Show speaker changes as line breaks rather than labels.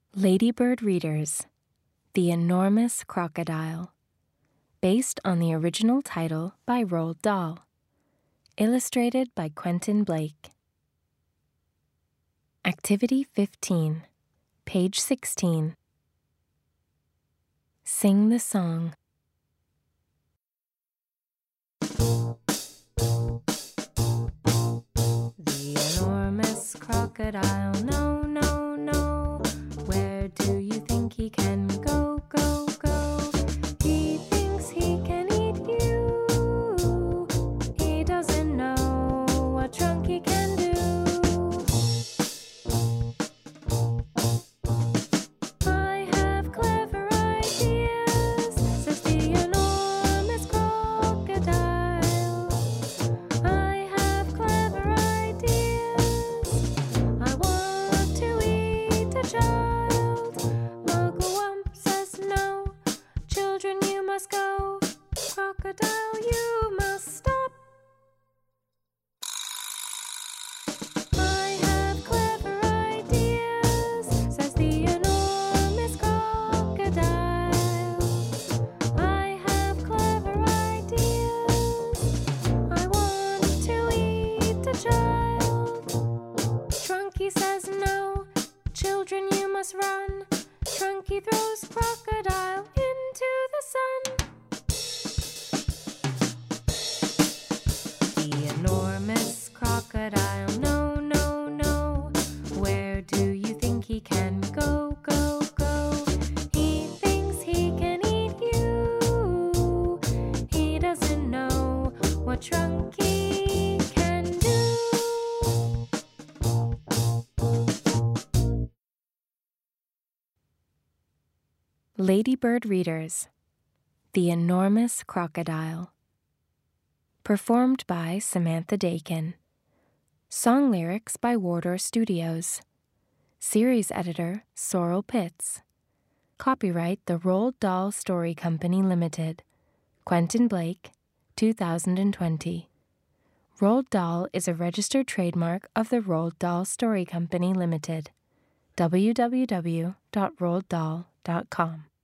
Ladybird Readers: The Enormous Crocodile, based on the original title by Roald Dahl, illustrated by Quentin Blake. Activity 15, page 16. Sing the song. The enormous crocodile, no, no, no. Where do you think he can go, go, go? He thinks he can eat you. He doesn't know what trunk he can do. I have clever ideas, says the enormous crocodile. I have clever ideas. I want to eat a child. Mugwump says no. Children, you must go. Crocodile, you must stop. I have clever ideas, says the enormous crocodile. I have clever ideas. I want to eat a child. Trunky says no. Children, you must run. Trunky throws crocodile into the sun. The enormous crocodile, no, no, no. Where do you think he can go, go, go? He thinks he can eat you. He doesn't know what Trunky can do. Ladybird Readers: The Enormous Crocodile, performed by Samantha Dakin. Song lyrics by Wardour Studios. Series editor Sorrel Pitts. Copyright The Roald Dahl Story Company Limited. Quentin Blake, 2020. Roald Dahl is a registered trademark of the Roald Dahl Story Company Limited. www.roalddahl.com